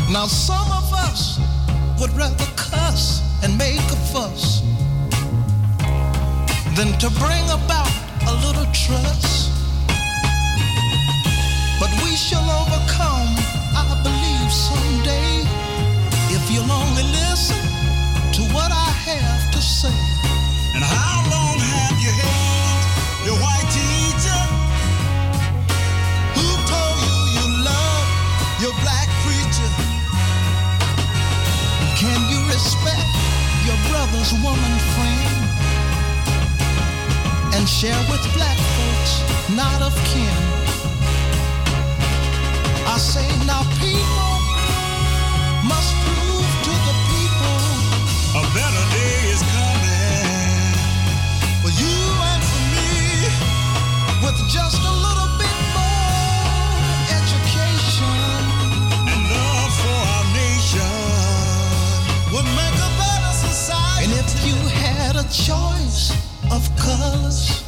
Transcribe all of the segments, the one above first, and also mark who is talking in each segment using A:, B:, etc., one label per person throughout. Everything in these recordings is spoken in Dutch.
A: Now some of us would rather cuss and make a fuss than to bring about a little trust. But we shall overcome, I believe, someday, if you'll only listen to what I have to say.
B: And how long have you had your white teacher who told you you love your black preacher?
A: Can you respect your brother's woman friend and share with black folks not of kin? I say now people must prove to the people
B: a better day is coming
A: for you and for me, with just a little bit more education
B: and love for our nation would make a better society.
A: And if you had a choice of colors,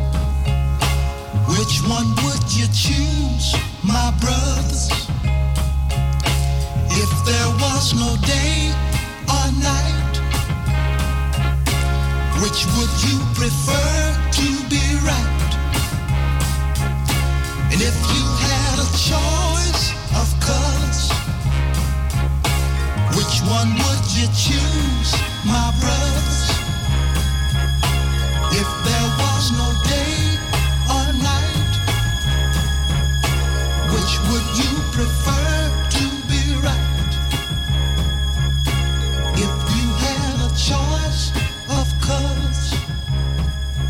A: which one would you choose, my brothers? If there was no day or night, which would you prefer to be right? And if you had a choice of colors, which one would you choose, my brothers? If there was no day or night, which would you prefer to be right? If you had a choice of colors,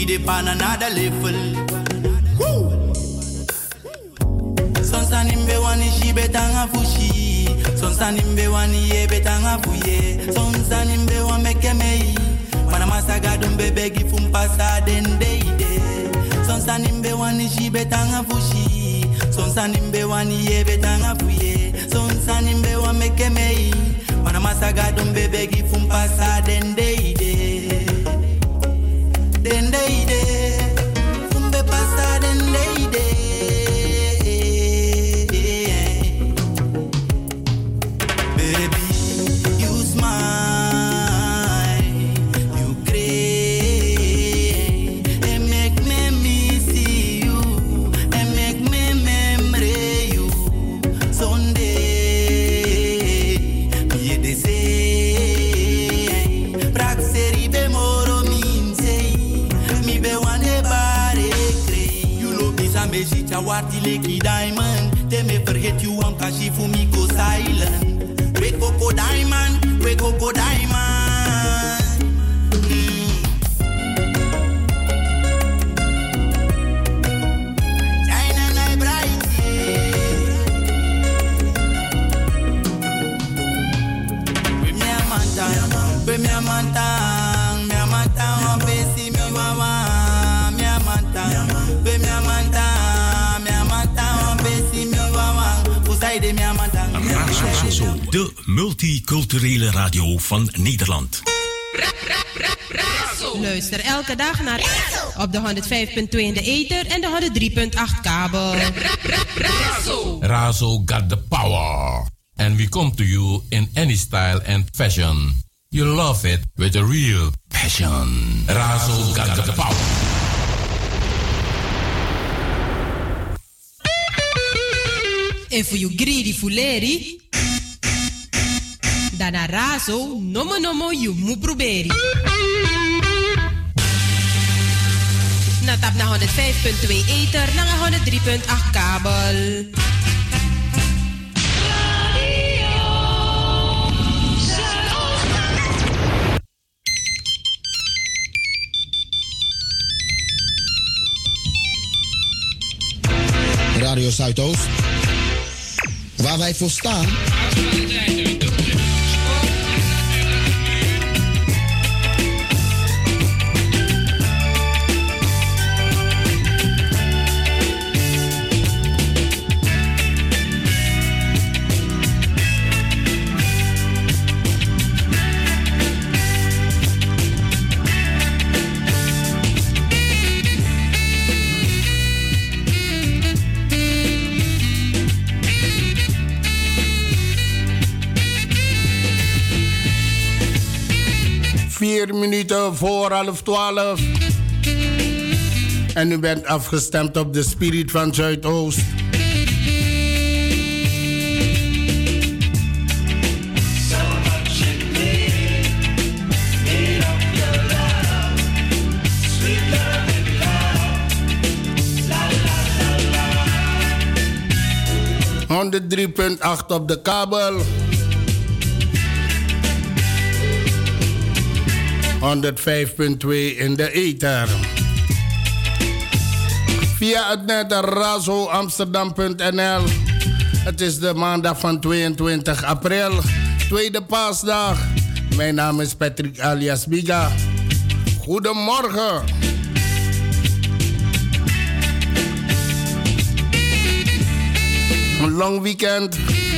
C: de pan another level. Sonsanimbe wani shibe tanga fushi. Sonsanimbe wani yebe tanga fuye. Sonsanimbe wa mekemei. Panama saga dumbe begi fumpasa dendeide. Sonsanimbe wani shibe tanga fushi. Sonsanimbe wani yebe tanga fuye. Sonsanimbe wa mekemei. Panama saga dumbe begi fumpasa dendeide. Dendeide. Fumbe pasa dendeide. Warti leki diamond, they me forget you am kashi for me go silent. We coco diamond, we coco diamond. China night bright, we me a mantang, we me a mantang, me a mantang, besi me wawa, me a mantang, we me a mantang.
D: Razo, de multiculturele radio van Nederland.
E: Luister elke dag naar op de 105.2 in de ether en de 103.8 kabel.
F: Razo got the power. And we come to you in any style and fashion. You love it with a real passion. Razo got the power.
E: If you greedy fuleri, dan a Razo nomo you mu proberi. Na tap na 105.2 ether, na 103.8 kabel.
G: Radio Zuidoost. Waar wij voor staan.
H: Minuten voor 11:30. En u bent afgestemd op de Spirit van Zuidoost. De 3.8 op de kabel. 105.2 in de ether. Via het net razoamsterdam.nl. Het is de maandag van 22 april, tweede paasdag. Mijn naam is Patrick alias Biga. Goedemorgen. Een long weekend.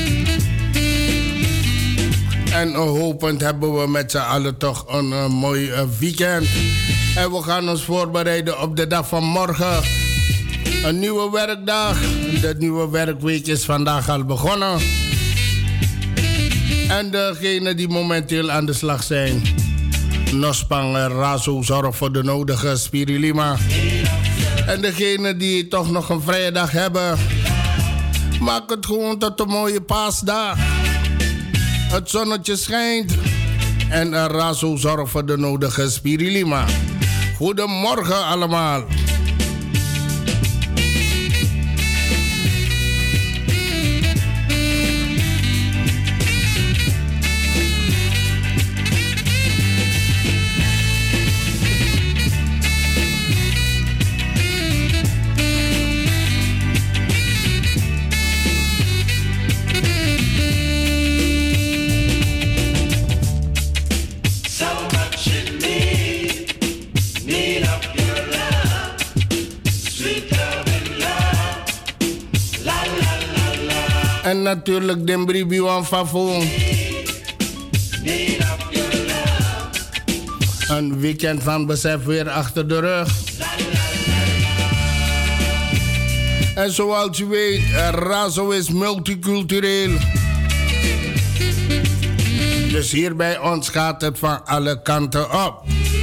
H: En hopend hebben we met z'n allen toch een mooi weekend. En we gaan ons voorbereiden op de dag van morgen. Een nieuwe werkdag. De nieuwe werkweek is vandaag al begonnen. En degenen die momenteel aan de slag zijn. Nospang en Razo zorgen voor de nodige Spirilima. En degenen die toch nog een vrije dag hebben. Maak het gewoon tot een mooie paasdag. Het zonnetje schijnt. En Razo zorgt voor de nodige Spirilima. Goedemorgen allemaal. natuurlijk Dembri Biwan Fafo. Een weekend van besef weer achter de rug. En zoals je weet, Razo is multicultureel. Dus hier bij ons gaat het van alle kanten op.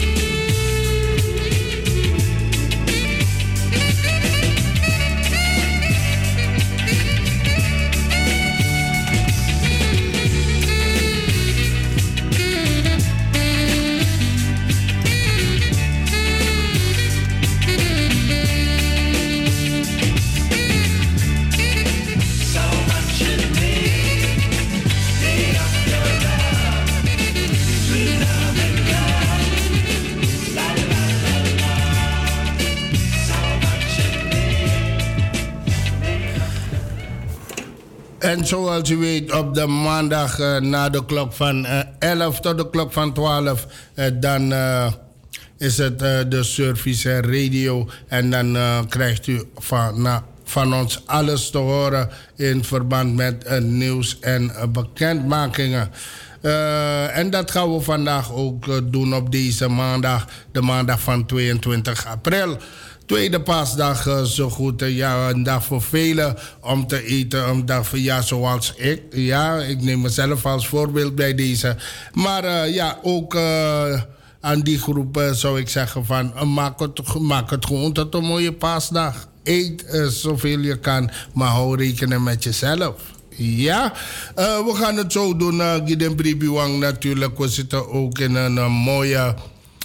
H: En zoals u weet, op de maandag na de klok van 11 tot de klok van 12... dan is het de service radio. En dan krijgt u van ons alles te horen in verband met nieuws en bekendmakingen. En dat gaan we vandaag ook doen op deze maandag, de maandag van 22 april. Tweede paasdag, zo goed. Ja, een dag voor velen om te eten. Een dag voor, ja, zoals ik. Ja, ik neem mezelf als voorbeeld bij deze. Maar ja, ook aan die groep zou ik zeggen van... maak het gewoon tot een mooie paasdag. Eet zoveel je kan, maar hou rekenen met jezelf. Ja, we gaan het zo doen. Gideon Bribiwang natuurlijk. We zitten ook in een mooie...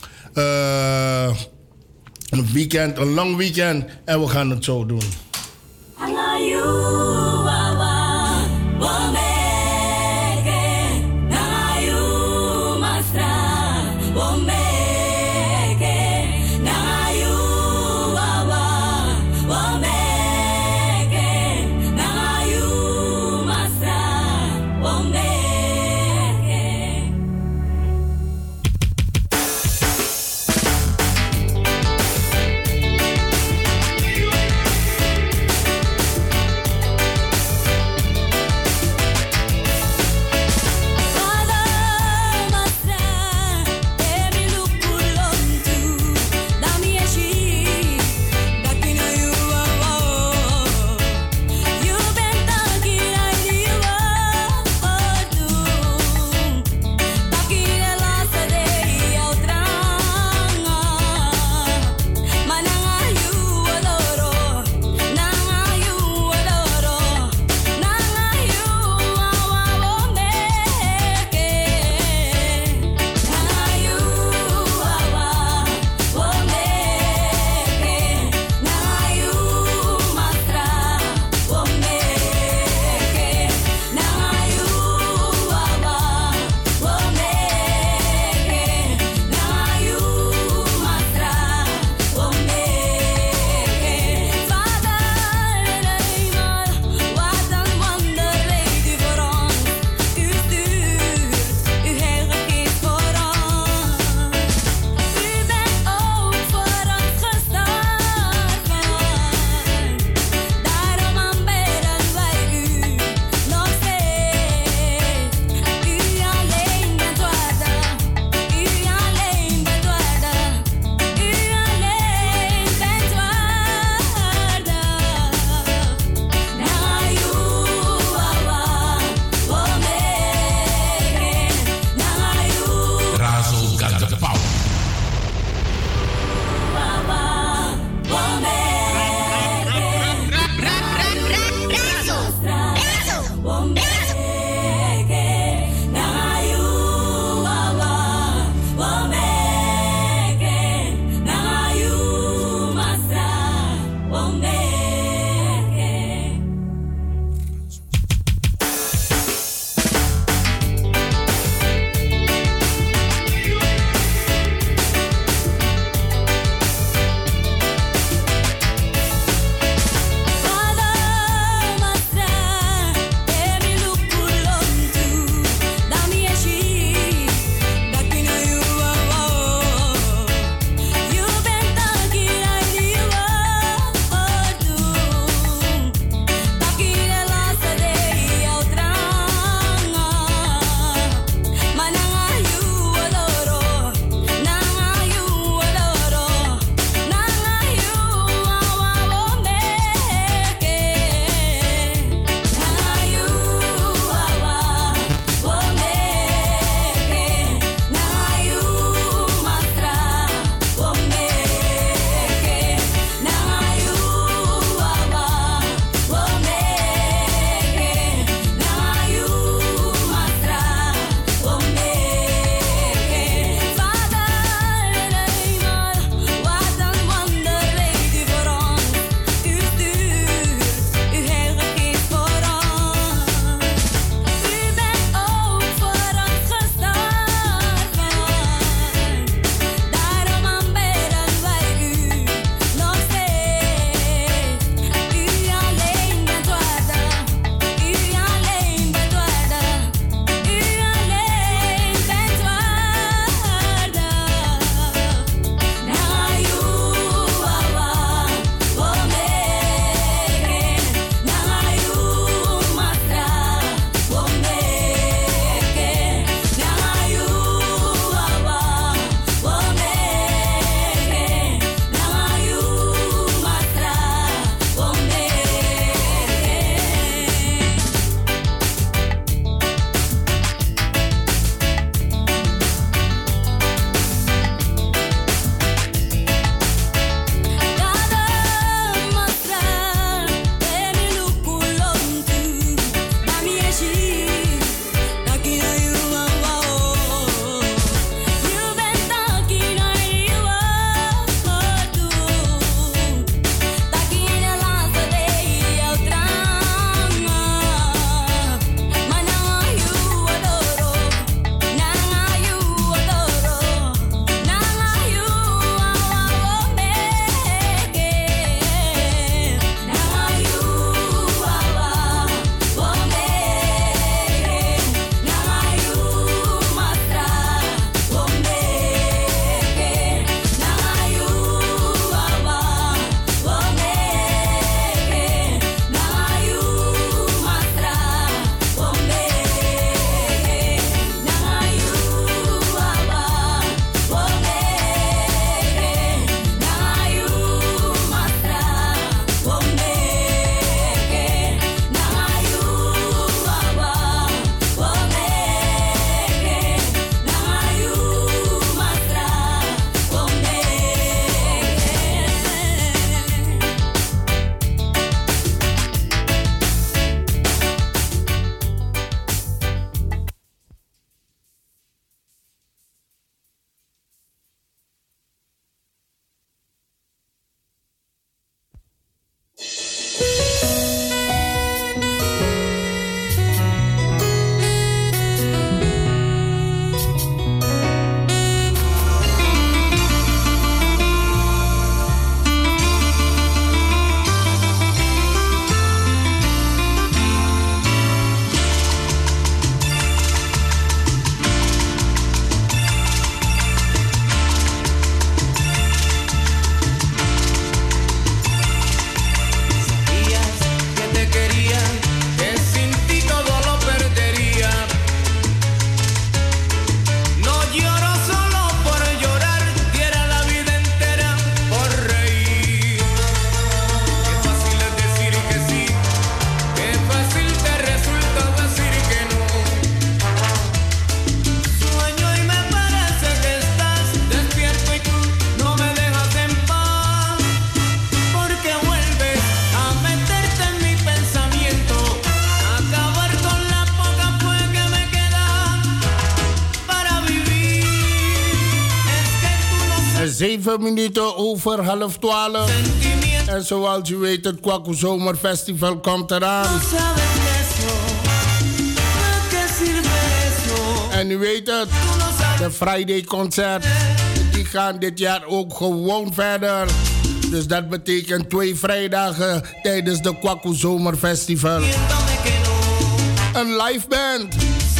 H: een weekend, een lang weekend. En we gaan het zo doen. 7 minuten over 11:30. En zoals u weet, het Kwaku Zomerfestival komt eraan. En u weet het, de Friday Concert, die gaan dit jaar ook gewoon verder. Dus dat betekent 2 vrijdagen tijdens de Kwaku Zomerfestival. Een live band.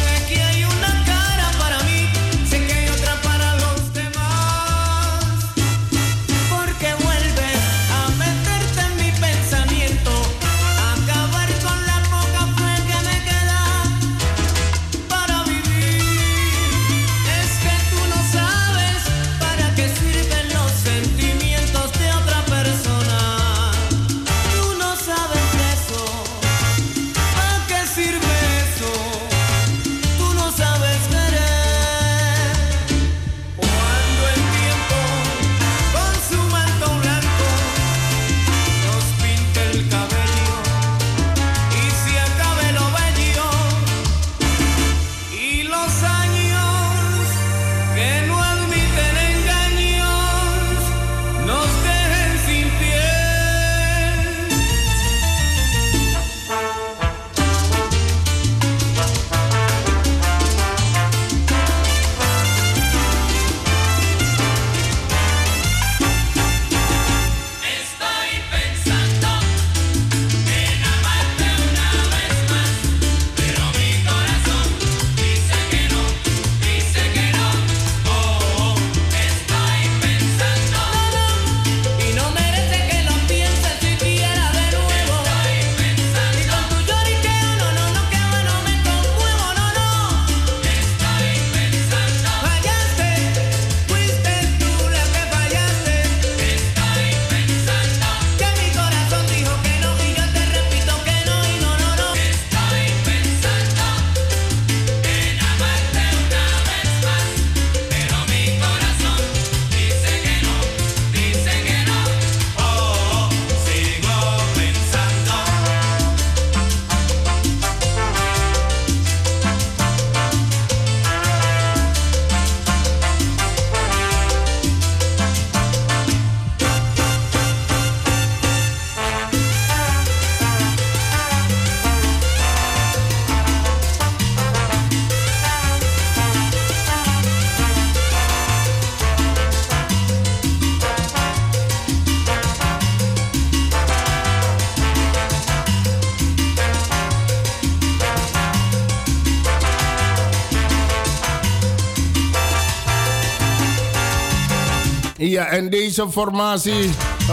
H: Ja, en deze formatie,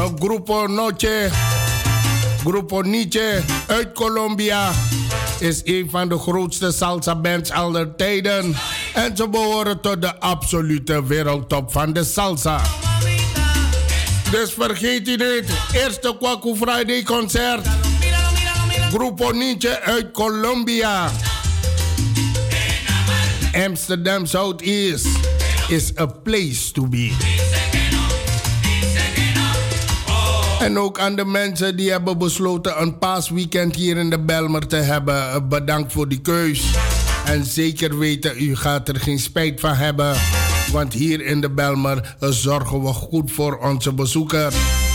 H: Grupo Niche uit Colombia, is een van de grootste salsa bands aller tijden. En ze behoren tot de absolute wereldtop van de salsa. Dus vergeet u niet, eerste Kwaku Friday concert. Grupo Niche uit Colombia. Amsterdam Southeast is a place to be. En ook aan de mensen die hebben besloten een paasweekend hier in de Bijlmer te hebben. Bedankt voor die keus. En zeker weten, u gaat er geen spijt van hebben. Want hier in de Bijlmer zorgen we goed voor onze bezoeker.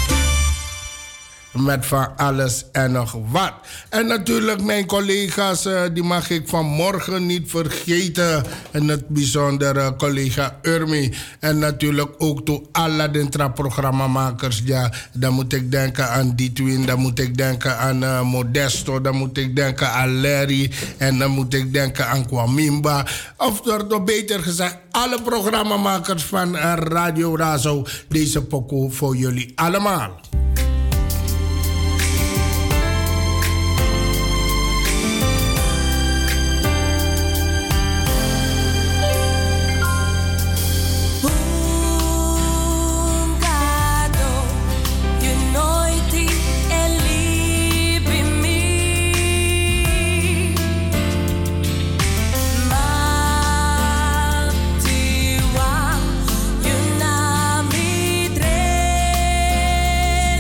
H: Met van alles en nog wat. En natuurlijk mijn collega's, die mag ik vanmorgen niet vergeten. En het bijzondere collega Urmi. En natuurlijk ook toe alle programmamakers. Ja, dan moet ik denken aan Ditwin, dan moet ik denken aan Modesto, dan moet ik denken aan Larry. En dan moet ik denken aan Kwamimba. Of toch beter gezegd, alle programmamakers van Radio Razo. Deze pokoe voor jullie allemaal.
I: Midre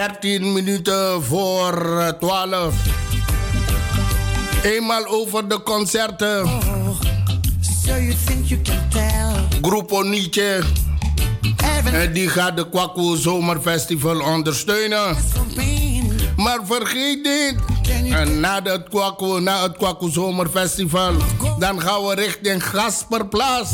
H: 13 minuten voor 12. Eenmaal over de concerten. Grupo Nietzsche. En die gaat de Kwaku Zomerfestival ondersteunen. Maar vergeet niet, na het Kwaku Zomerfestival, dan gaan we richting Gasperplaats.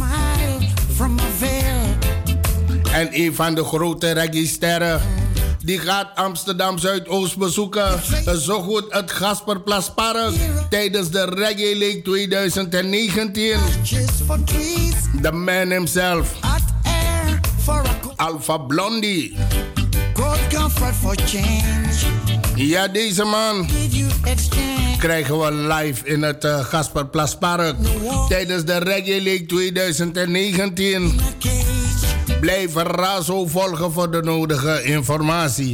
H: En een van de grote reggae-sterren, die gaat Amsterdam Zuidoost bezoeken. Zo goed het Gasperplaspark tijdens de Reggae League 2019. The man himself, Alpha Blondie. Ja, deze man krijgen we live in het Gasperplaspark tijdens de Reggae League 2019. Blijf Razo volgen voor de nodige informatie.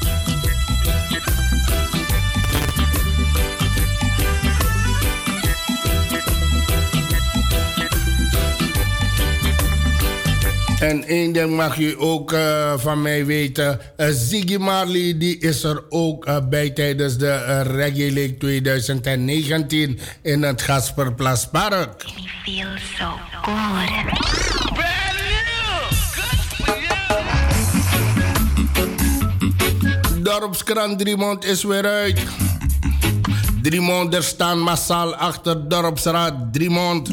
H: En één ding mag je ook van mij weten. Ziggy Marley die is er ook bij tijdens de Reggae League 2019 in het Gasperplaspark.
I: Feel so good.
H: Dorpskrant Driemond is weer uit. Driemonders staan massaal achter Dorpsraad Driemond.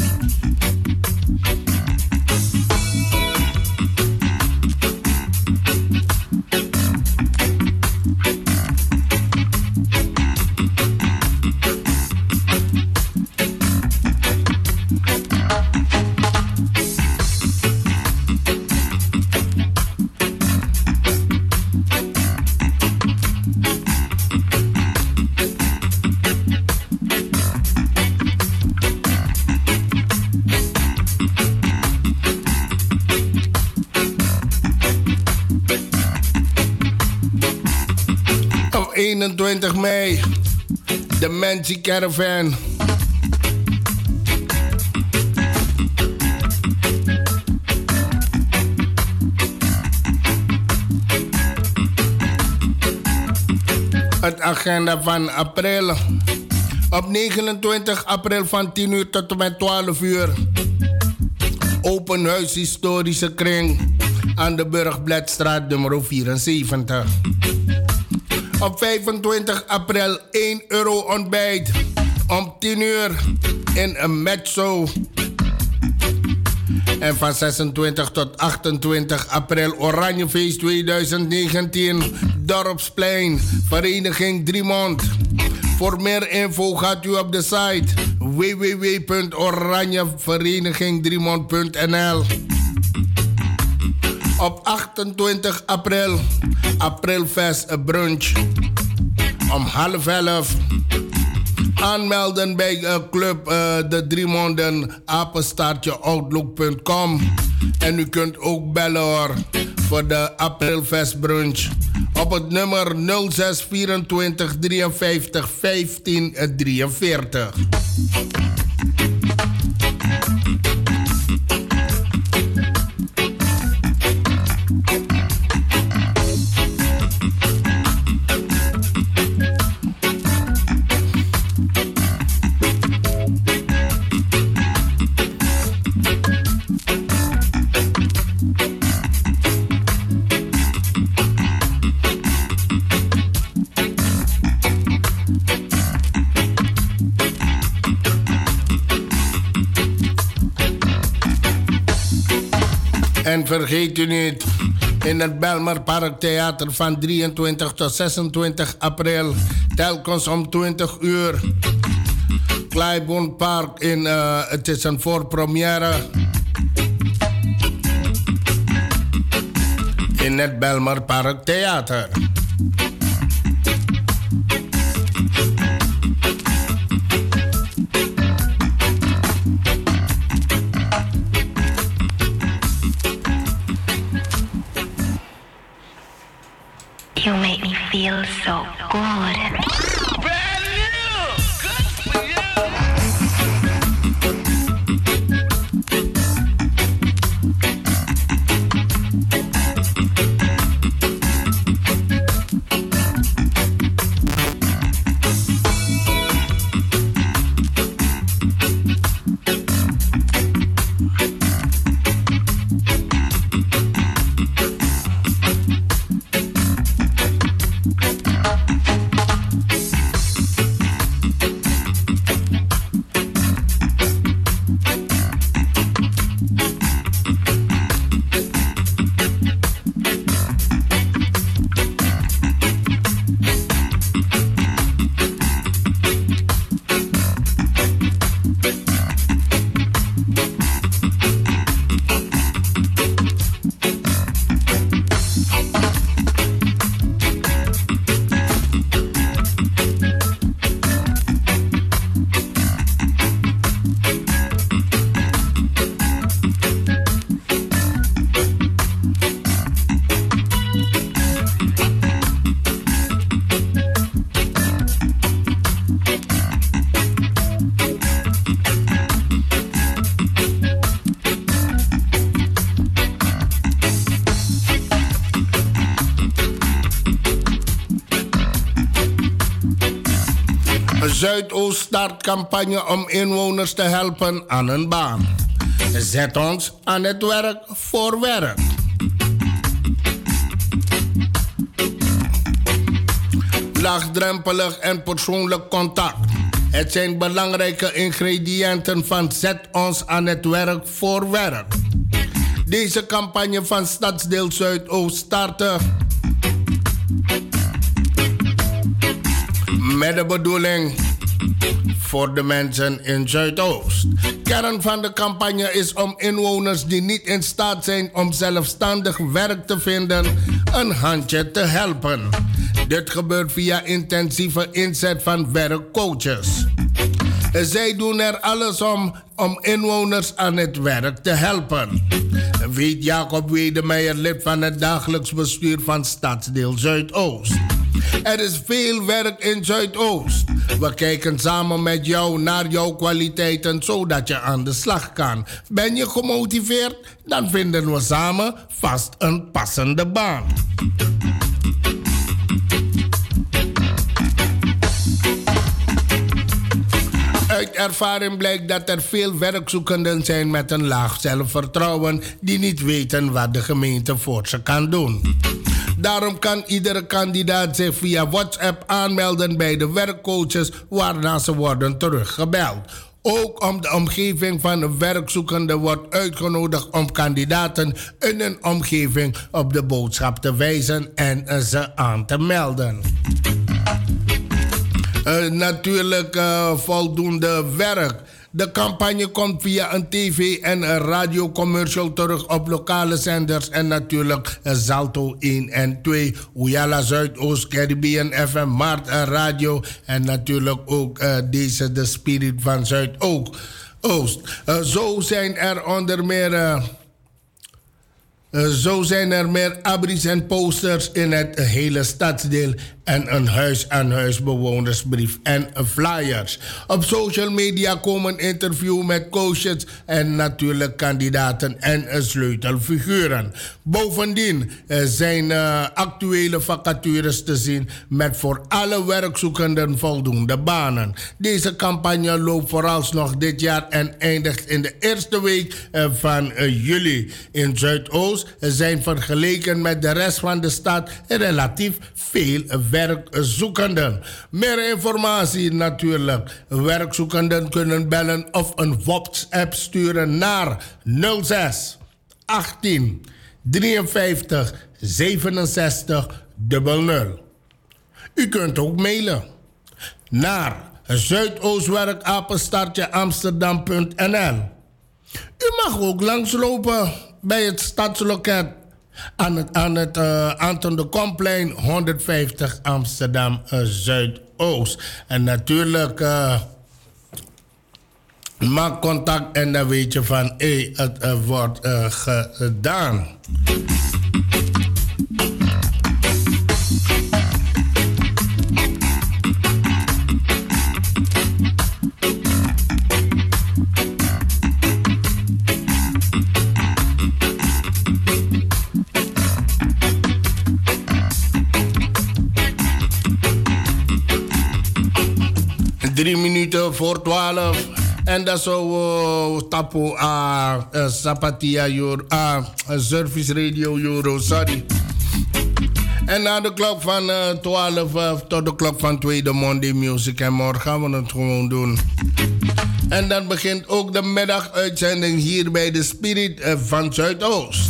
H: Op 21 mei, de Manji Caravan. Het agenda van april. Op 29 april van 10 uur tot en met 12 uur. Open huis historische kring aan de Burgbladstraat nummer 74. Op 25 april 1 euro ontbijt om 10 uur in een Metzo. En van 26 tot 28 april Oranjefeest 2019, Dorpsplein, Vereniging Driemond. Voor meer info gaat u op de site www.oranjeverenigingdriemond.nl. Op 28 april, Aprilfest brunch om 10:30. Aanmelden bij Club de Driemonden, apenstaartje outlook.com. En u kunt ook bellen hoor, voor de Aprilfest brunch. Op het nummer 06 24 53 15 43. En vergeet u niet, in het Belmerpark Theater van 23 tot 26 april, telkens om 20 uur. Kleiboon Park, het is een voorpremière. In het Belmerpark Theater.
I: You make me feel so good. Brand new, good for you.
H: Zuidoost start campagne om inwoners te helpen aan een baan. Zet ons aan het werk voor werk. Laagdrempelig en persoonlijk contact. Het zijn belangrijke ingrediënten van Zet ons aan het werk voor werk. Deze campagne van Stadsdeel Zuidoost startte met de bedoeling voor de mensen in Zuidoost. Kern van de campagne is om inwoners die niet in staat zijn om zelfstandig werk te vinden een handje te helpen. Dit gebeurt via intensieve inzet van werkcoaches. Zij doen er alles om inwoners aan het werk te helpen. Weet Jacob Wedemeijer, lid van het dagelijks bestuur van Stadsdeel Zuidoost. Er is veel werk in Zuidoost. We kijken samen met jou naar jouw kwaliteiten zodat je aan de slag kan. Ben je gemotiveerd? Dan vinden we samen vast een passende baan. Uit ervaring blijkt dat er veel werkzoekenden zijn met een laag zelfvertrouwen die niet weten wat de gemeente voor ze kan doen. Daarom kan iedere kandidaat zich via WhatsApp aanmelden bij de werkcoaches waarna ze worden teruggebeld. Ook om de omgeving van een werkzoekende wordt uitgenodigd om kandidaten in een omgeving op de boodschap te wijzen en ze aan te melden. Natuurlijk voldoende werk. De campagne komt via een tv- en een radiocommercial terug op lokale zenders en natuurlijk Zalto 1 en 2, Ouyala Zuidoost, Caribbean FM, Maart Radio en natuurlijk ook deze de Spirit van Zuidoost. Zo zijn er meer abris en posters in het hele stadsdeel en een huis-aan-huis bewonersbrief en flyers. Op social media komen interviews met coaches en natuurlijk kandidaten en sleutelfiguren. Bovendien zijn actuele vacatures te zien met voor alle werkzoekenden voldoende banen. Deze campagne loopt vooralsnog dit jaar en eindigt in de eerste week van juli. In Zuidoost zijn vergeleken met de rest van de stad relatief veel werkzoekenden. Meer informatie natuurlijk. Werkzoekenden kunnen bellen of een WhatsApp sturen naar 06 18 53 67 00. U kunt ook mailen naar zuidoostwerk@amsterdam.nl. U mag ook langslopen bij het stadsloket aan het Anton de Komplein 150 Amsterdam Zuidoost. En natuurlijk maak contact en dan weet je van het wordt gedaan. 3 minuten voor 12. En dat zo tapo a Sapatia Service Radio Euro, sorry. En na de klok van 12 tot de klok van 2 de Monday Music. En morgen gaan we het gewoon doen. En dan begint ook de middaguitzending hier bij de Spirit van Zuidoost.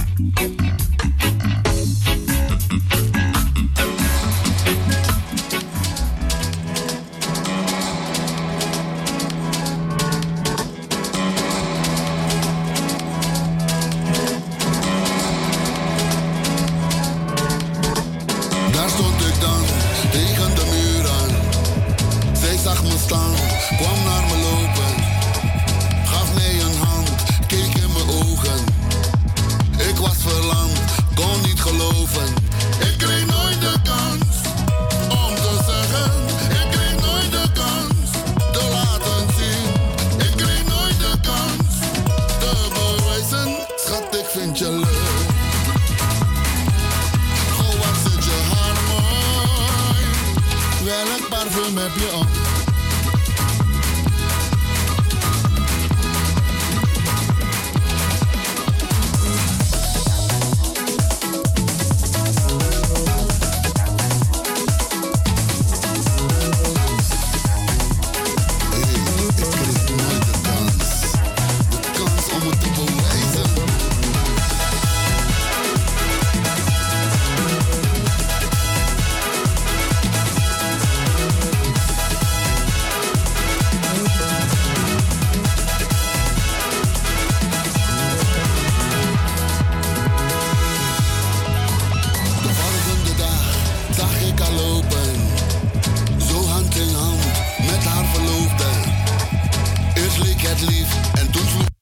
J: kan lopen.